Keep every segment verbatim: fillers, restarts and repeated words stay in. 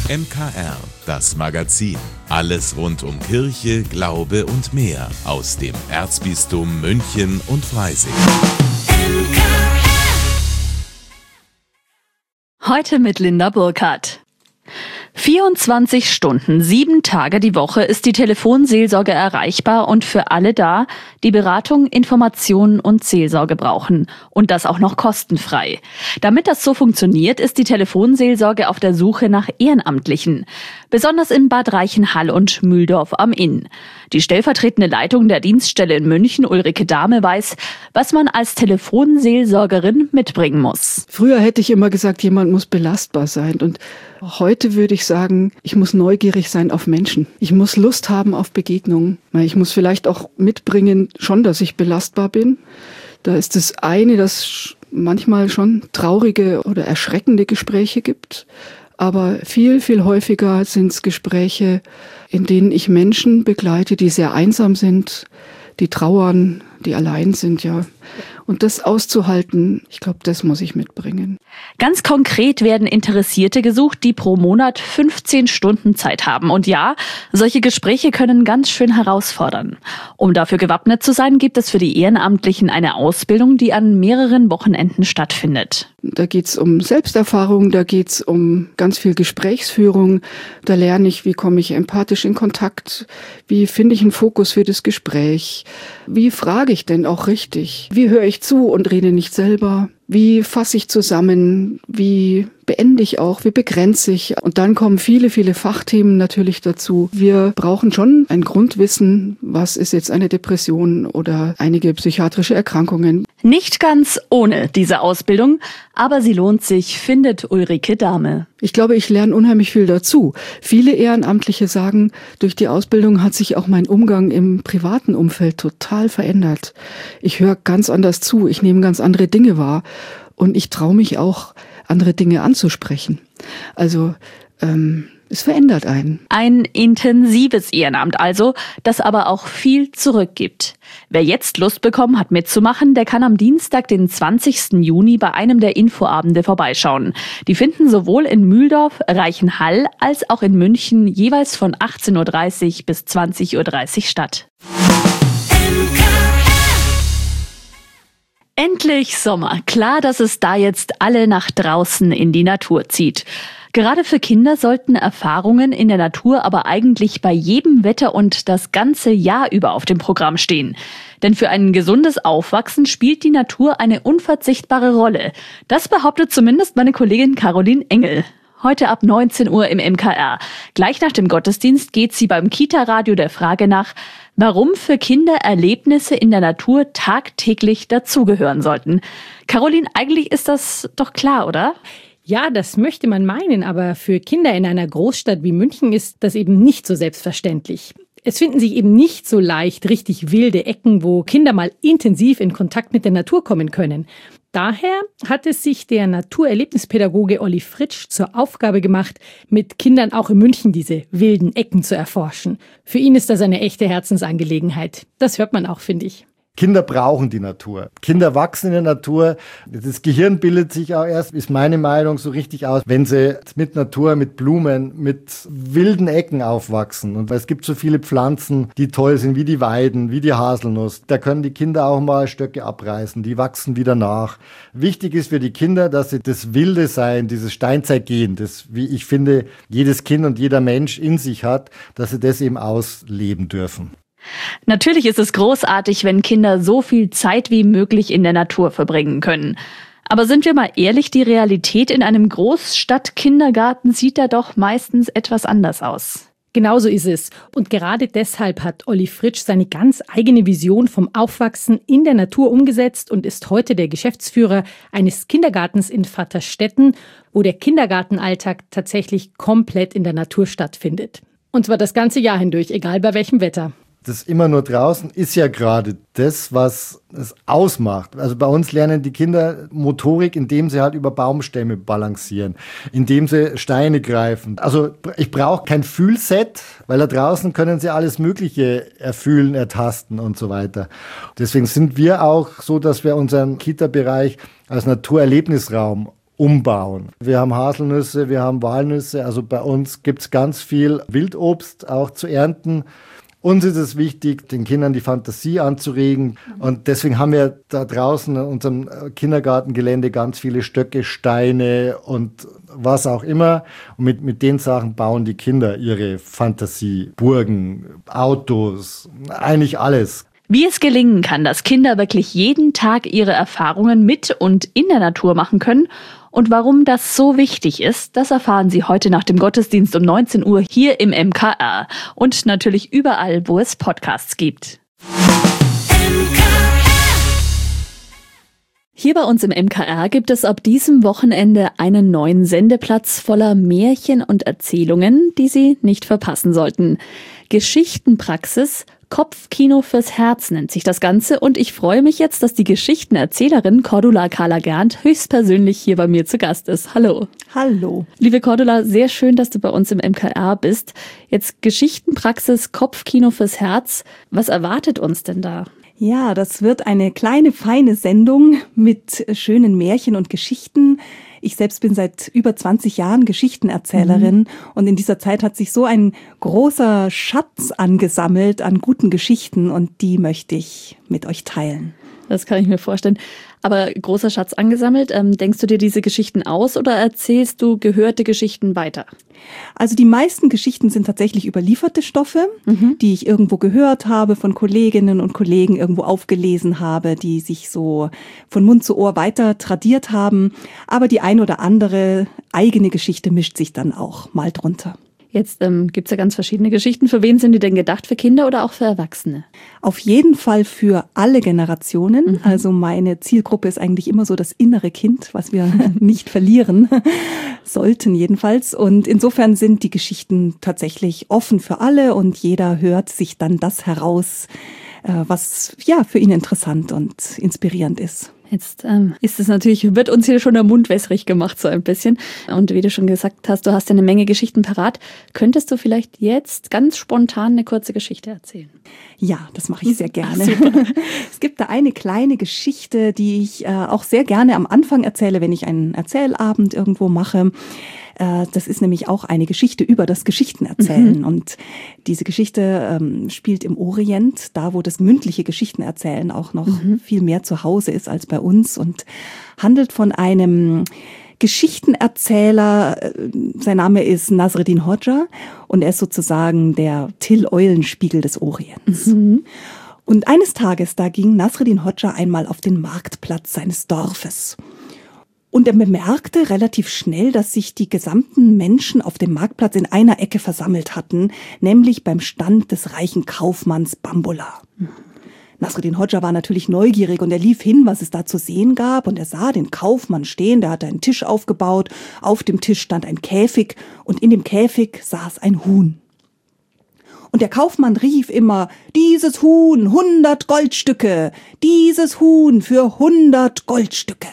M K R, das Magazin. Alles rund um Kirche, Glaube und mehr aus dem Erzbistum München und Freising. Heute mit Linda Burkhardt. vierundzwanzig Stunden, sieben Tage die Woche ist die Telefonseelsorge erreichbar und für alle da, die Beratung, Informationen und Seelsorge brauchen. Und das auch noch kostenfrei. Damit das so funktioniert, ist die Telefonseelsorge auf der Suche nach Ehrenamtlichen. Besonders in Bad Reichenhall und Mühldorf am Inn. Die stellvertretende Leitung der Dienststelle in München, Ulrike Dahme, weiß, was man als Telefonseelsorgerin mitbringen muss. Früher hätte ich immer gesagt, jemand muss belastbar sein. Und heute würde ich sagen, ich muss neugierig sein auf Menschen. Ich muss Lust haben auf Begegnungen. Ich muss vielleicht auch mitbringen, schon, dass ich belastbar bin. Da ist das eine, dass manchmal schon traurige oder erschreckende Gespräche gibt. Aber viel, viel häufiger sind es Gespräche, in denen ich Menschen begleite, die sehr einsam sind, die trauern, die allein sind, ja. Und das auszuhalten, ich glaube, das muss ich mitbringen. Ganz konkret werden Interessierte gesucht, die pro Monat fünfzehn Stunden Zeit haben. Und ja, solche Gespräche können ganz schön herausfordern. Um dafür gewappnet zu sein, gibt es für die Ehrenamtlichen eine Ausbildung, die an mehreren Wochenenden stattfindet. Da geht's um Selbsterfahrung, da geht's um ganz viel Gesprächsführung. Da lerne ich, wie komme ich empathisch in Kontakt, wie finde ich einen Fokus für das Gespräch, wie frage ich denn auch richtig, wie höre ich zu und rede nicht selber, wie fasse ich zusammen, wie beende ich auch, wie begrenze ich. Und dann kommen viele, viele Fachthemen natürlich dazu. Wir brauchen schon ein Grundwissen, was ist jetzt eine Depression oder einige psychiatrische Erkrankungen. Nicht ganz ohne diese Ausbildung, aber sie lohnt sich, findet Ulrike Dahme. Ich glaube, ich lerne unheimlich viel dazu. Viele Ehrenamtliche sagen, durch die Ausbildung hat sich auch mein Umgang im privaten Umfeld total verändert. Ich höre ganz anders zu, ich nehme ganz andere Dinge wahr und ich traue mich auch, andere Dinge anzusprechen. Also ähm, es verändert einen. Ein intensives Ehrenamt also, das aber auch viel zurückgibt. Wer jetzt Lust bekommen hat mitzumachen, der kann am Dienstag, den zwanzigsten Juni, bei einem der Infoabende vorbeischauen. Die finden sowohl in Mühldorf, Reichenhall als auch in München jeweils von achtzehn Uhr dreißig bis zwanzig Uhr dreißig statt. Endlich Sommer. Klar, dass es da jetzt alle nach draußen in die Natur zieht. Gerade für Kinder sollten Erfahrungen in der Natur aber eigentlich bei jedem Wetter und das ganze Jahr über auf dem Programm stehen. Denn für ein gesundes Aufwachsen spielt die Natur eine unverzichtbare Rolle. Das behauptet zumindest meine Kollegin Caroline Engel. Heute ab neunzehn Uhr im M K R. Gleich nach dem Gottesdienst geht sie beim Kita-Radio der Frage nach, warum für Kinder Erlebnisse in der Natur tagtäglich dazugehören sollten. Caroline, eigentlich ist das doch klar, oder? Ja, das möchte man meinen, aber für Kinder in einer Großstadt wie München ist das eben nicht so selbstverständlich. Es finden sich eben nicht so leicht richtig wilde Ecken, wo Kinder mal intensiv in Kontakt mit der Natur kommen können. Daher hat es sich der Naturerlebnispädagoge Olli Fritsch zur Aufgabe gemacht, mit Kindern auch in München diese wilden Ecken zu erforschen. Für ihn ist das eine echte Herzensangelegenheit. Das hört man auch, finde ich. Kinder brauchen die Natur. Kinder wachsen in der Natur. Das Gehirn bildet sich auch erst, ist meine Meinung, so richtig aus, wenn sie mit Natur, mit Blumen, mit wilden Ecken aufwachsen. Und es gibt so viele Pflanzen, die toll sind, wie die Weiden, wie die Haselnuss. Da können die Kinder auch mal Stöcke abreißen. Die wachsen wieder nach. Wichtig ist für die Kinder, dass sie das wilde Sein, dieses Steinzeitgehen, das, wie ich finde, jedes Kind und jeder Mensch in sich hat, dass sie das eben ausleben dürfen. Natürlich ist es großartig, wenn Kinder so viel Zeit wie möglich in der Natur verbringen können. Aber sind wir mal ehrlich, die Realität in einem Großstadtkindergarten sieht da doch meistens etwas anders aus. Genauso ist es. Und gerade deshalb hat Olli Fritsch seine ganz eigene Vision vom Aufwachsen in der Natur umgesetzt und ist heute der Geschäftsführer eines Kindergartens in Vaterstetten, wo der Kindergartenalltag tatsächlich komplett in der Natur stattfindet. Und zwar das ganze Jahr hindurch, egal bei welchem Wetter. Das immer nur draußen ist ja gerade das, was es ausmacht. Also bei uns lernen die Kinder Motorik, indem sie halt über Baumstämme balancieren, indem sie Steine greifen. Also ich brauche kein Fühlset, weil da draußen können sie alles Mögliche erfühlen, ertasten und so weiter. Deswegen sind wir auch so, dass wir unseren Kita-Bereich als Naturerlebnisraum umbauen. Wir haben Haselnüsse, wir haben Walnüsse, also bei uns gibt es ganz viel Wildobst auch zu ernten. Uns ist es wichtig, den Kindern die Fantasie anzuregen und deswegen haben wir da draußen in unserem Kindergartengelände ganz viele Stöcke, Steine und was auch immer. Und mit, mit den Sachen bauen die Kinder ihre Fantasie, Burgen, Autos, eigentlich alles. Wie es gelingen kann, dass Kinder wirklich jeden Tag ihre Erfahrungen mit und in der Natur machen können und warum das so wichtig ist, das erfahren Sie heute nach dem Gottesdienst um neunzehn Uhr hier im M K R und natürlich überall, wo es Podcasts gibt. Hier bei uns im M K R gibt es ab diesem Wochenende einen neuen Sendeplatz voller Märchen und Erzählungen, die Sie nicht verpassen sollten. Geschichtenpraxis Kopfkino fürs Herz nennt sich das Ganze und ich freue mich jetzt, dass die Geschichtenerzählerin Cordula Kahler-Gernt höchstpersönlich hier bei mir zu Gast ist. Hallo. Hallo. Liebe Cordula, sehr schön, dass du bei uns im M K R bist. Jetzt Geschichtenpraxis Kopfkino fürs Herz. Was erwartet uns denn da? Ja, das wird eine kleine, feine Sendung mit schönen Märchen und Geschichten. Ich selbst bin seit über zwanzig Jahren Geschichtenerzählerin mhm. und in dieser Zeit hat sich so ein großer Schatz angesammelt an guten Geschichten und die möchte ich mit euch teilen. Das kann ich mir vorstellen. Aber großer Schatz angesammelt, ähm, denkst du dir diese Geschichten aus oder erzählst du gehörte Geschichten weiter? Also die meisten Geschichten sind tatsächlich überlieferte Stoffe, mhm. die ich irgendwo gehört habe, von Kolleginnen und Kollegen irgendwo aufgelesen habe, die sich so von Mund zu Ohr weiter tradiert haben. Aber die ein oder andere eigene Geschichte mischt sich dann auch mal drunter. Jetzt ähm, gibt es ja ganz verschiedene Geschichten. Für wen sind die denn gedacht? Für Kinder oder auch für Erwachsene? Auf jeden Fall für alle Generationen. Mhm. Also meine Zielgruppe ist eigentlich immer so das innere Kind, was wir nicht verlieren sollten jedenfalls. Und insofern sind die Geschichten tatsächlich offen für alle und jeder hört sich dann das heraus, was ja für ihn interessant und inspirierend ist. Jetzt ähm, ist es natürlich, wird uns hier schon der Mund wässrig gemacht, so ein bisschen. Und wie du schon gesagt hast, du hast ja eine Menge Geschichten parat. Könntest du vielleicht jetzt ganz spontan eine kurze Geschichte erzählen? Ja, das mache ich sehr gerne. Ach, es gibt da eine kleine Geschichte, die ich äh, auch sehr gerne am Anfang erzähle, wenn ich einen Erzählabend irgendwo mache. Äh, das ist nämlich auch eine Geschichte über das Geschichtenerzählen. Mhm. Und diese Geschichte ähm, spielt im Orient, da wo das mündliche Geschichtenerzählen auch noch mhm. viel mehr zu Hause ist als bei uns und handelt von einem Geschichtenerzähler. Sein Name ist Nasreddin Hodja und er ist sozusagen der Till Eulenspiegel des Orients. Mhm. Und eines Tages, da ging Nasreddin Hodja einmal auf den Marktplatz seines Dorfes. Und er bemerkte relativ schnell, dass sich die gesamten Menschen auf dem Marktplatz in einer Ecke versammelt hatten, nämlich beim Stand des reichen Kaufmanns Bambola. Mhm. Nasreddin Hodja war natürlich neugierig und er lief hin, was es da zu sehen gab und er sah den Kaufmann stehen, der hatte einen Tisch aufgebaut, auf dem Tisch stand ein Käfig und in dem Käfig saß ein Huhn. Und der Kaufmann rief immer, dieses Huhn, hundert Goldstücke, dieses Huhn für hundert Goldstücke.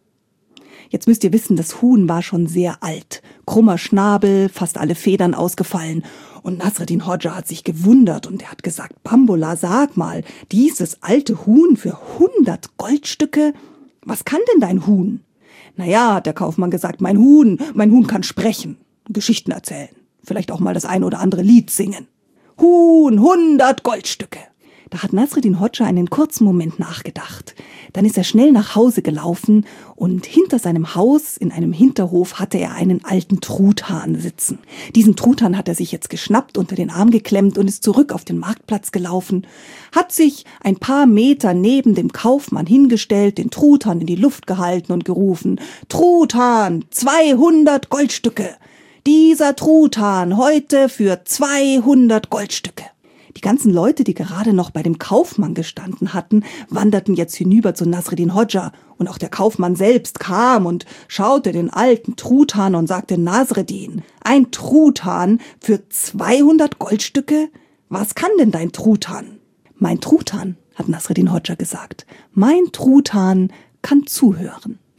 Jetzt müsst ihr wissen, das Huhn war schon sehr alt, krummer Schnabel, fast alle Federn ausgefallen. Und Nasreddin Hodja hat sich gewundert und er hat gesagt, Bambola, sag mal, dieses alte Huhn für hundert Goldstücke? Was kann denn dein Huhn? Naja, hat der Kaufmann gesagt, mein Huhn, mein Huhn kann sprechen, Geschichten erzählen, vielleicht auch mal das ein oder andere Lied singen. Huhn, hundert Goldstücke. Da hat Nasreddin Hodja einen kurzen Moment nachgedacht. Dann ist er schnell nach Hause gelaufen und hinter seinem Haus, in einem Hinterhof, hatte er einen alten Truthahn sitzen. Diesen Truthahn hat er sich jetzt geschnappt, unter den Arm geklemmt und ist zurück auf den Marktplatz gelaufen, hat sich ein paar Meter neben dem Kaufmann hingestellt, den Truthahn in die Luft gehalten und gerufen, Truthahn, zweihundert Goldstücke. Dieser Truthahn heute für zweihundert Goldstücke. Die ganzen Leute, die gerade noch bei dem Kaufmann gestanden hatten, wanderten jetzt hinüber zu Nasreddin Hodja. Und auch der Kaufmann selbst kam und schaute den alten Truthahn und sagte, Nasreddin, ein Truthahn für zweihundert Goldstücke? Was kann denn dein Truthahn? Mein Truthahn, hat Nasreddin Hodja gesagt, mein Truthahn kann zuhören.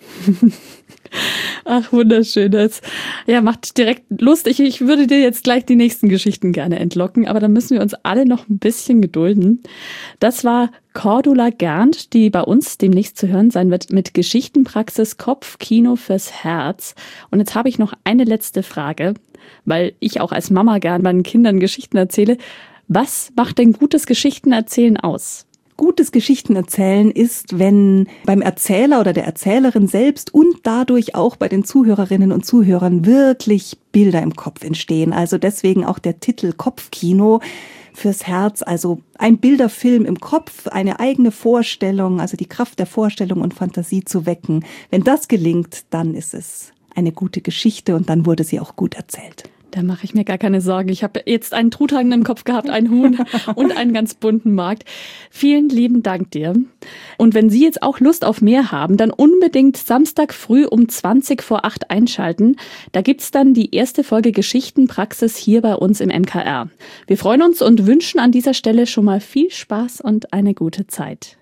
Ach, wunderschön. Das ja, macht direkt Lust. Ich, ich würde dir jetzt gleich die nächsten Geschichten gerne entlocken, aber dann müssen wir uns alle noch ein bisschen gedulden. Das war Cordula Gernt, die bei uns demnächst zu hören sein wird mit Geschichtenpraxis Kopfkino fürs Herz. Und jetzt habe ich noch eine letzte Frage, weil ich auch als Mama gern meinen Kindern Geschichten erzähle. Was macht denn gutes Geschichtenerzählen aus? Gutes Geschichtenerzählen ist, wenn beim Erzähler oder der Erzählerin selbst und dadurch auch bei den Zuhörerinnen und Zuhörern wirklich Bilder im Kopf entstehen. Also deswegen auch der Titel Kopfkino fürs Herz, also ein Bilderfilm im Kopf, eine eigene Vorstellung, also die Kraft der Vorstellung und Fantasie zu wecken. Wenn das gelingt, dann ist es eine gute Geschichte und dann wurde sie auch gut erzählt. Da mache ich mir gar keine Sorgen. Ich habe jetzt einen Truthagen im Kopf gehabt, einen Huhn und einen ganz bunten Markt. Vielen lieben Dank dir. Und wenn Sie jetzt auch Lust auf mehr haben, dann unbedingt Samstag früh um zwanzig vor acht einschalten. Da gibt's dann die erste Folge Geschichtenpraxis hier bei uns im M K R. Wir freuen uns und wünschen an dieser Stelle schon mal viel Spaß und eine gute Zeit.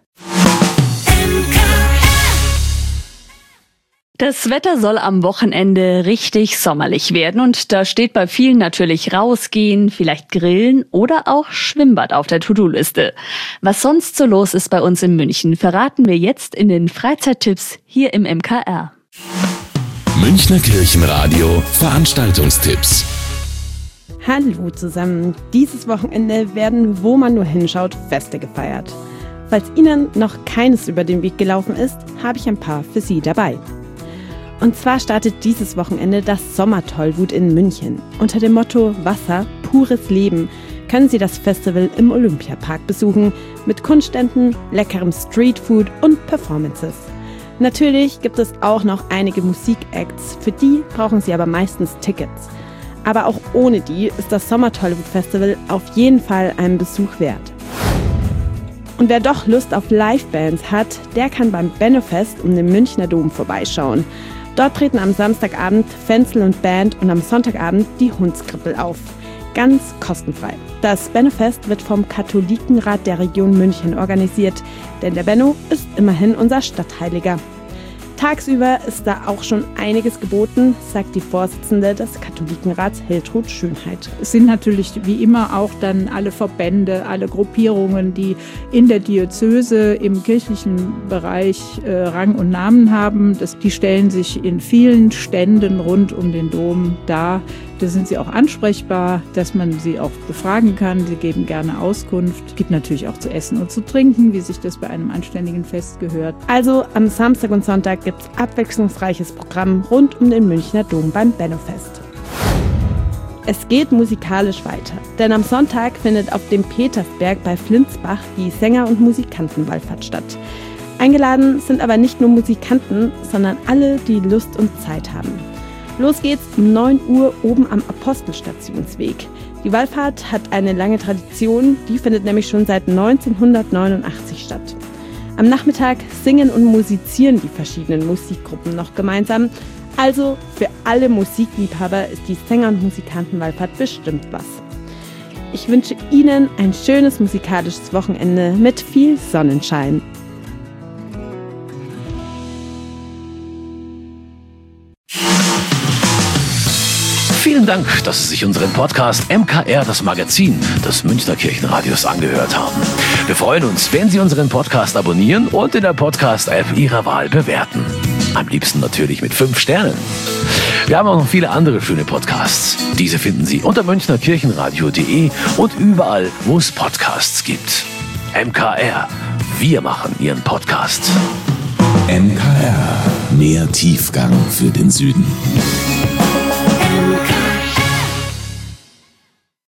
Das Wetter soll am Wochenende richtig sommerlich werden und da steht bei vielen natürlich rausgehen, vielleicht grillen oder auch Schwimmbad auf der To-Do-Liste. Was sonst so los ist bei uns in München, verraten wir jetzt in den Freizeittipps hier im M K R. Münchner Kirchenradio Veranstaltungstipps. Hallo zusammen. Dieses Wochenende werden, wo man nur hinschaut, Feste gefeiert. Falls Ihnen noch keines über den Weg gelaufen ist, habe ich ein paar für Sie dabei. Und zwar startet dieses Wochenende das Sommertollwut in München. Unter dem Motto Wasser, pures Leben können Sie das Festival im Olympiapark besuchen mit Kunstständen, leckerem Streetfood und Performances. Natürlich gibt es auch noch einige Musikacts, für die brauchen Sie aber meistens Tickets. Aber auch ohne die ist das Sommertollwut Festival auf jeden Fall einen Besuch wert. Und wer doch Lust auf Livebands hat, der kann beim Benno-Fest um den Münchner Dom vorbeischauen. Dort treten am Samstagabend Fenzel und Band und am Sonntagabend die Hundskrippel auf. Ganz kostenfrei. Das Benno-Fest wird vom Katholikenrat der Region München organisiert, denn der Benno ist immerhin unser Stadtheiliger. Tagsüber ist da auch schon einiges geboten, sagt die Vorsitzende des Katholikenrats Hiltrud Schönheit. Es sind natürlich wie immer auch dann alle Verbände, alle Gruppierungen, die in der Diözese im kirchlichen Bereich äh, Rang und Namen haben. Das, die stellen sich in vielen Ständen rund um den Dom dar. Da sind sie auch ansprechbar, dass man sie auch befragen kann. Sie geben gerne Auskunft. Es gibt natürlich auch zu essen und zu trinken, wie sich das bei einem anständigen Fest gehört. Also am Samstag und Sonntag gibt es abwechslungsreiches Programm rund um den Münchner Dom beim Benno-Fest. Es geht musikalisch weiter, denn am Sonntag findet auf dem Petersberg bei Flinsbach die Sänger- und Musikantenwallfahrt statt. Eingeladen sind aber nicht nur Musikanten, sondern alle, die Lust und Zeit haben. Los geht's um neun Uhr oben am Apostelstationsweg. Die Wallfahrt hat eine lange Tradition, die findet nämlich schon seit neunzehnhundertneunundachtzig statt. Am Nachmittag singen und musizieren die verschiedenen Musikgruppen noch gemeinsam. Also für alle Musikliebhaber ist die Sänger- und Musikantenwallfahrt bestimmt was. Ich wünsche Ihnen ein schönes musikalisches Wochenende mit viel Sonnenschein. Vielen Dank, dass Sie sich unseren Podcast M K R, das Magazin des Münchner Kirchenradios, angehört haben. Wir freuen uns, wenn Sie unseren Podcast abonnieren und in der Podcast-App Ihrer Wahl bewerten. Am liebsten natürlich mit fünf Sternen. Wir haben auch noch viele andere schöne Podcasts. Diese finden Sie unter münchner kirchenradio punkt de und überall, wo es Podcasts gibt. M K R, wir machen Ihren Podcast. M K R, mehr Tiefgang für den Süden.